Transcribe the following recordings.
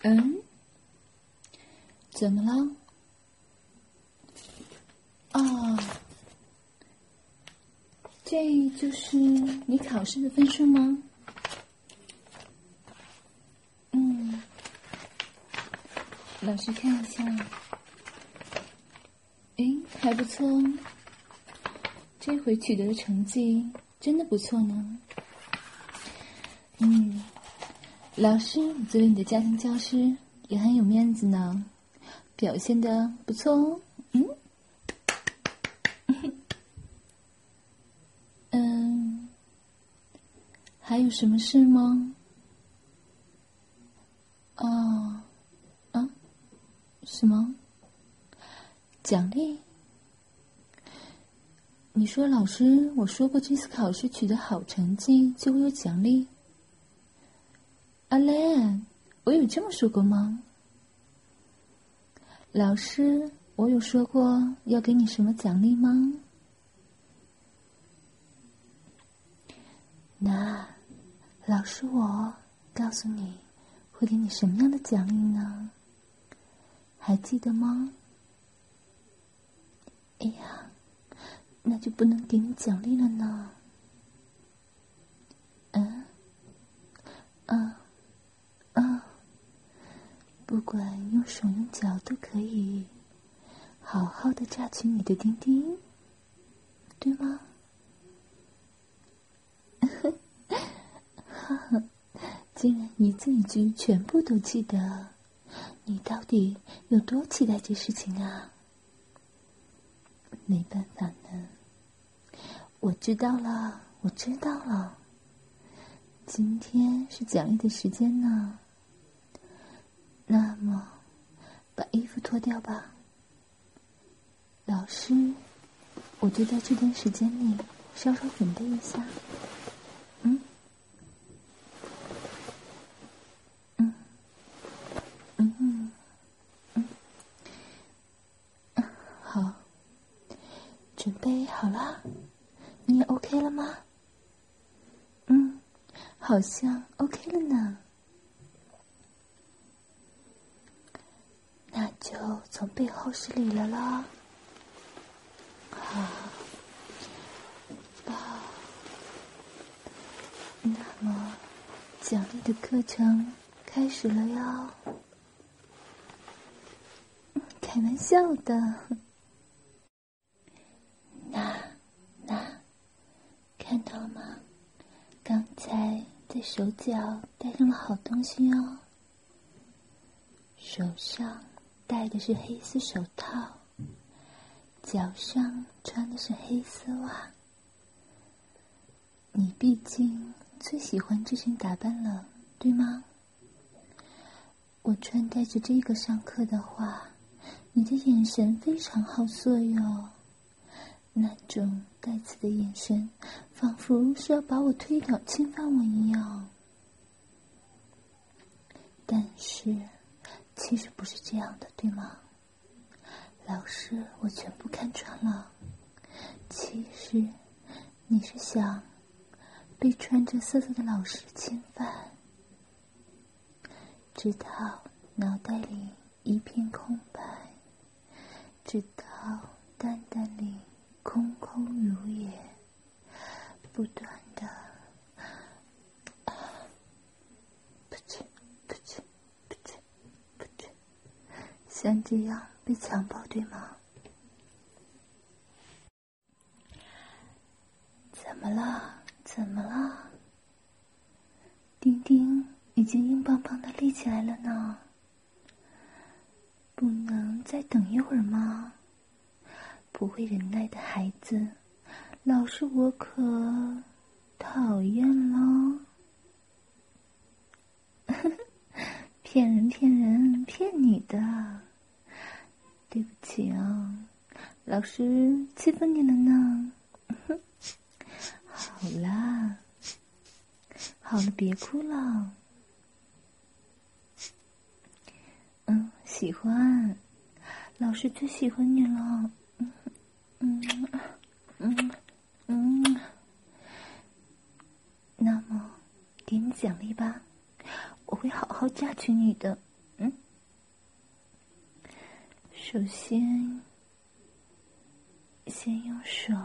怎么了？哦，这就是你考试的分数吗？老师看一下。还不错哦，这回取得的成绩真的不错呢。老师作为你的家庭教师也很有面子呢，表现得不错哦。还有什么事吗？什么？奖励？你说老师，我说过这次考试取得好成绩就会有奖励？阿莲，我有这么说过吗？老师，我有说过要给你什么奖励吗？那老师我告诉你会给你什么样的奖励呢？还记得吗？哎呀，那就不能给你奖励了呢。不管用手用脚都可以好好的榨取你的丁丁，对吗？竟然一字一句全部都记得，你到底有多期待这事情啊？没办法呢，我知道了，今天是奖励的时间呢。那么把衣服脱掉吧。老师，我就在这段时间里稍稍准备一下。好，准备好了，你也 OK 了吗？好像 OK 了呢。那就从背后施礼了啦。好，抱。那么，奖励的课程开始了哟。开玩笑的。那，看到了吗？刚才在手脚戴上了好东西哦。手上戴的是黑丝手套，脚上穿的是黑丝袜。你毕竟最喜欢这身打扮了，对吗？我穿戴着这个上课的话，你的眼神非常好色哟，那种带刺的眼神，仿佛是要把我推倒侵犯我一样。但是其实不是这样的，对吗？老师，我全部看穿了。其实你是想被穿着色色的老师侵犯，直到脑袋里一片空白，直到蛋蛋里空空如也，不断的噗嗤噗嗤噗嗤噗嗤，像这样被强暴，对吗？怎么了？丁丁已经硬邦邦的立起来了呢，不能再等一会儿吗？不会忍耐的孩子，老师我可讨厌了。骗人，骗你的。对不起啊，老师欺负你了呢。好了，别哭了。喜欢，老师最喜欢你了。那么，给你奖励吧，我会好好榨取你的。 首先用手，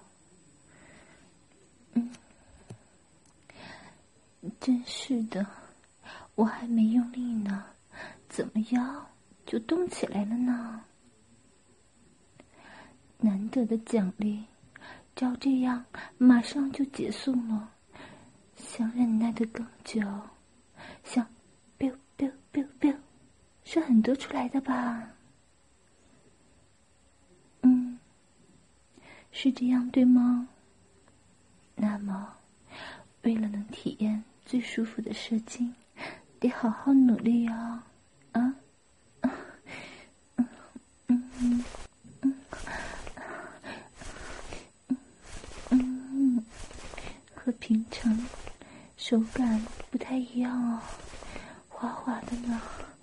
真是的，我还没用力呢，怎么腰就动起来了呢？难得的奖励，照这样马上就结束了，想忍耐的更久，想 biu biu biu biu， 是很多出来的吧？是这样对吗？那么为了能体验最舒服的射精，得好好努力哦。和平常手感不太一样哦，滑滑的呢。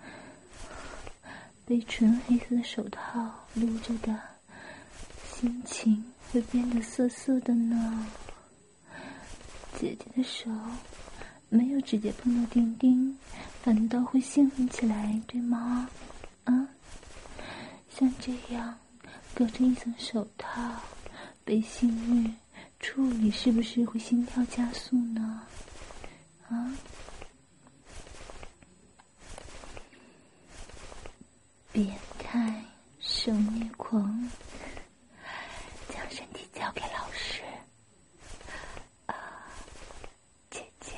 被纯黑色的手套撸着的心情会变得涩涩的呢。姐姐的手没有直接碰到丁丁，反倒会兴奋起来，对吗？像这样隔着一层手套被性欲处理，是不是会心跳加速呢？变态受虐狂，将身体交给老师。姐姐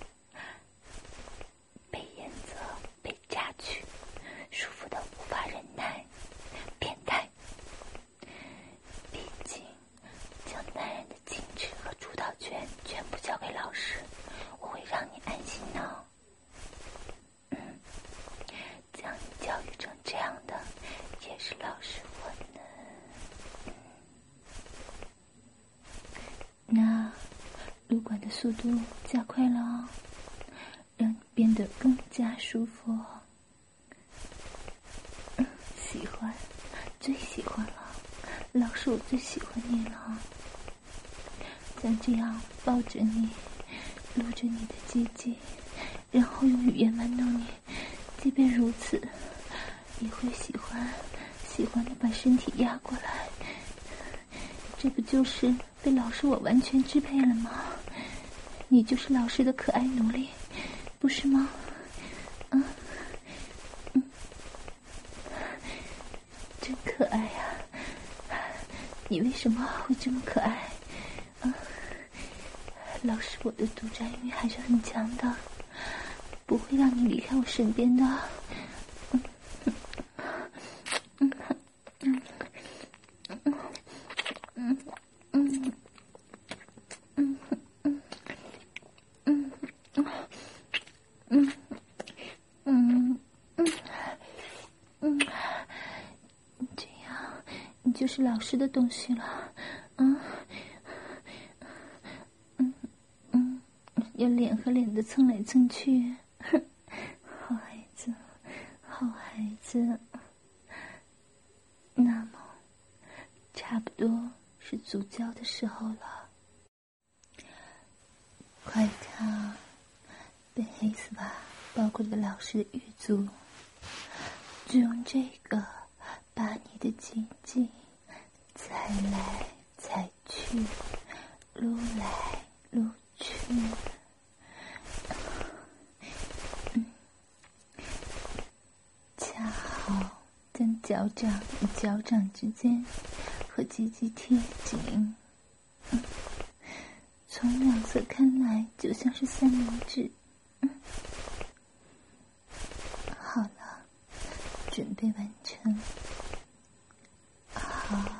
被沿着被榨取，舒服的无法忍耐，变态。毕竟将男人的矜持和主导权全部交给老师，我会让你安心呢。将你教育成这样的，也是老师我呢。那撸管的速度加快了哦，让你变得更加舒服哦。喜欢，最喜欢了，老师我最喜欢你了。像这样抱着你，撸着你的鸡鸡，然后用语言玩弄你，即便如此，也会喜欢的把身体压过来。这不就是被老师我完全支配了吗？你就是老师的可爱奴隶，不是吗？真可爱呀！你为什么会这么可爱？老师我的独占欲还是很强的，不会让你离开我身边的。这样你就是老师的东西了。要脸和脸的蹭来蹭去，好孩子，好孩子。那么差不多是足交的时候了，快看，被黑丝袜包裹的老师的玉足，就用这个把你的鸡鸡踩来踩去，撸来撸去。恰好将脚掌与脚掌之间和鸡鸡贴紧，从两侧看来就像是三明治。好了，准备完成。好。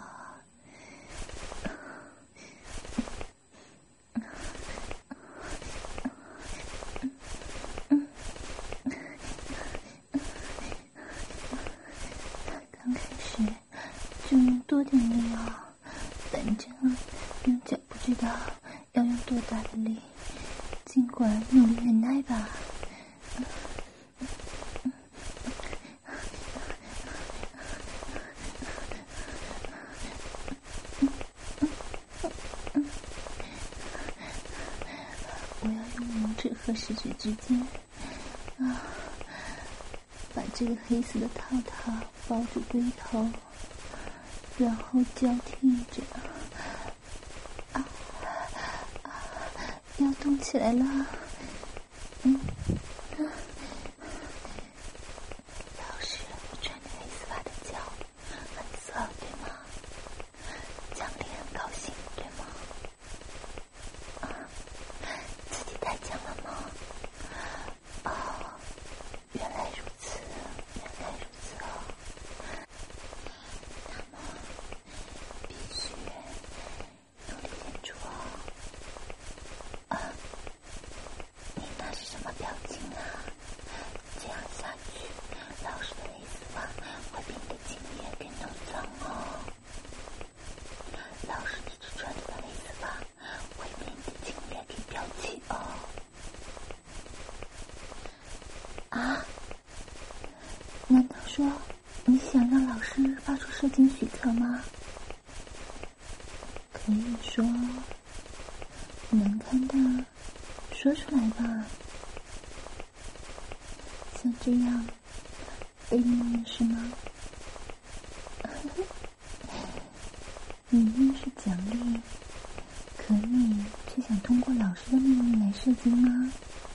多点力哦，反正用脚不知道要用多大的力，尽管努力忍耐吧。我要用拇指和食指之间把这个黑色的套套包住龟头，然后交替着，要动起来了。老师，我穿着黑丝袜的脚很色，对吗？奖励很高兴，对吗？自己太强了吗？原来如此，原来如此哦。那么必须努力点住哦。你那是什么表情啊？这样下去，老师的蕾丝袜会被你的精液给弄脏哦。老师一直穿着的蕾丝袜会被你的精液给飙起哦。难道说你想让老师发出射精许可吗？可以说，难堪的说出来吧。像这样被命令是吗？明明是奖励，可你却想通过老师的命令来射精吗？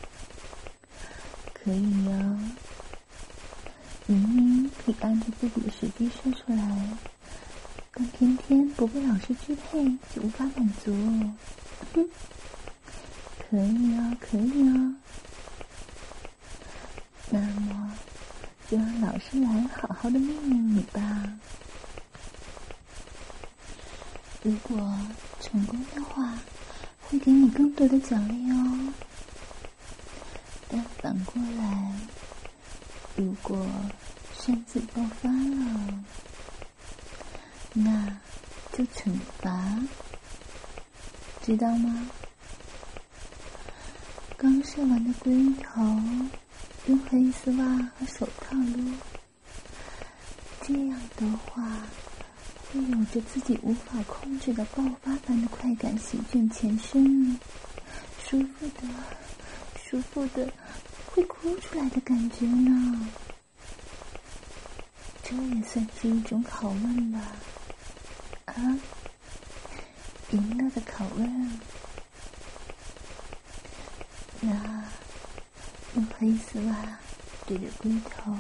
可以哦，明明可以按照自己的时机射出来，但偏偏不被老师支配就无法满足。可以哦，可以哦。那么就让老师来好好的命令你吧。如果成功的话，会给你更多的奖励哦。但反过来，如果擅自爆发了，那就惩罚，知道吗？刚射完的龟头，用黑丝袜和手套撸，这样的话会有着自己无法控制的爆发般的快感席卷全身，舒服的会哭出来的感觉呢。这也算是一种拷问吧。赢了的拷问。那用黑丝袜对着龟头，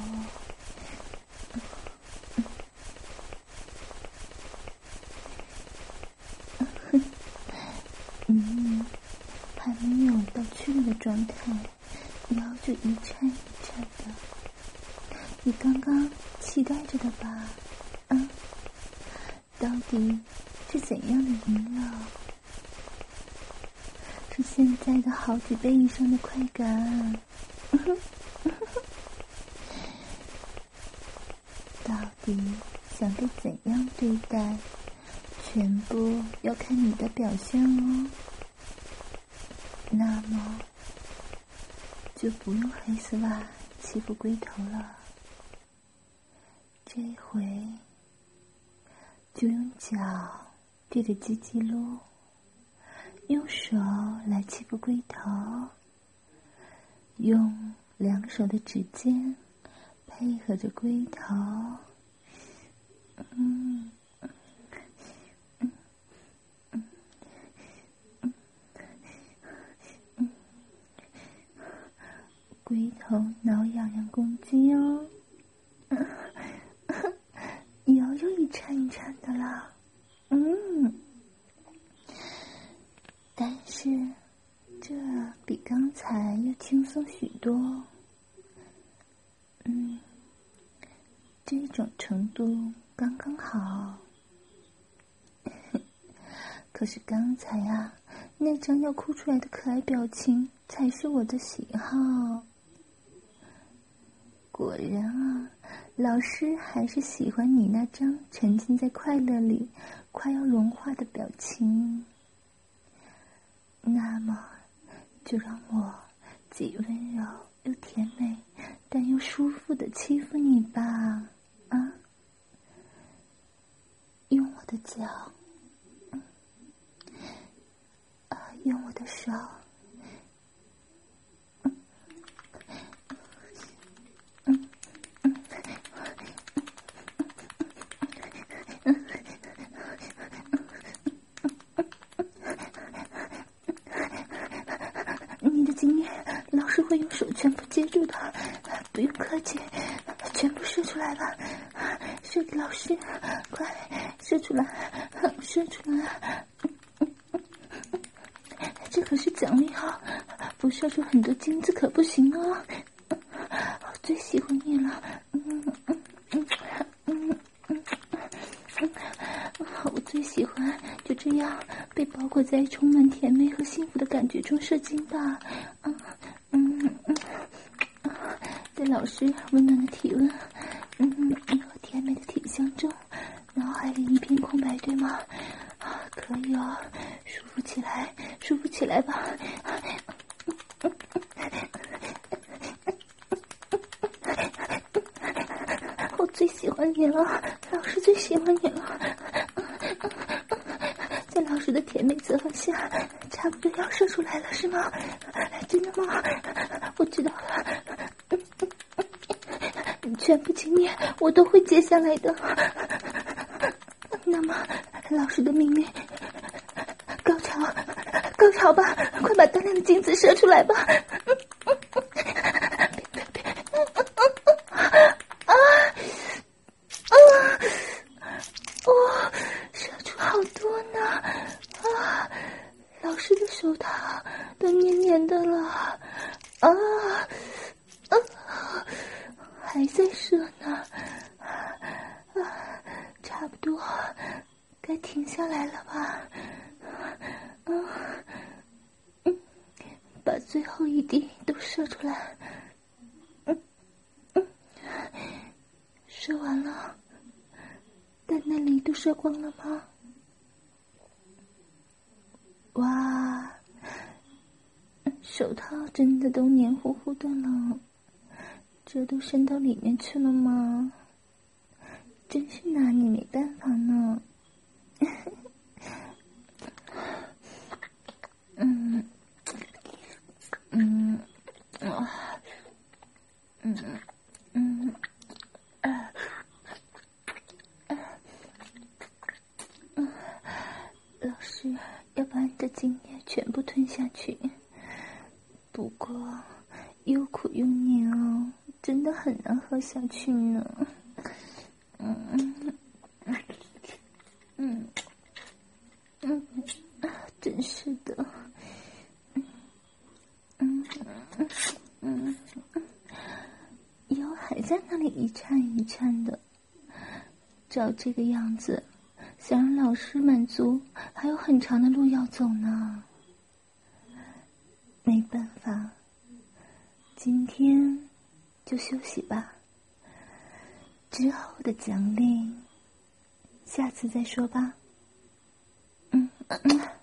还没有到去了的状态，腰就一颤一颤的。你刚刚期待着的吧？到底是怎样的赢了？是现在的好几倍以上的快感。到底想被怎样对待，全部要看你的表现哦。那么就不用黑丝袜欺负龟头了，这回就用脚对着鸡鸡撸，用手来欺负龟头，用两手的指尖配合着龟头，龟头挠痒痒公鸡哦，腰又一颤一颤的啦。但是这比刚才要轻松许多。这种程度刚刚好。可是刚才啊，那张要哭出来的可爱表情才是我的喜好。果然啊，老师还是喜欢你那张沉浸在快乐里快要融化的表情。那么就让我既温柔又甜美但又舒服的欺负你吧。用我的脚，用我的手， 师会用手全部接住的，不用客气，全部射出来吧，射给老师，快射出来，射出来。这可是奖励哦，不射出很多金子可不行哦。我最喜欢你了，我最喜欢就这样被包裹在充满甜美和幸福的感觉中射精的。在老师温暖的体温，和甜美的体香中，脑海里一片空白，对吗？可以哦，舒服起来，舒服起来吧。我最喜欢你了，老师最喜欢你了。在老师的甜美责罚下，差不多要射出来了，是吗？真的吗？我知道了。全部经验我都会接下来的。那么，老师的命令，高潮吧，快把大量的精子射出来吧。射出好多呢。老师的手套都黏黏的了。还在射呢。差不多该停下来了吧。把最后一滴都射出来。射完了，蛋蛋里都射光了吗？哇，手套真的都黏糊糊的了，这都渗到里面去了吗？真是拿你没办法呢。老师要把你的精液全部吞下去，不过又苦又黏哦，真的很难喝下去呢。真是的。腰还在那里一颤一颤的，照这个样子，想让老师满足，还有很长的路要走呢。没办法，今天就休息吧。之后的奖励，下次再说吧。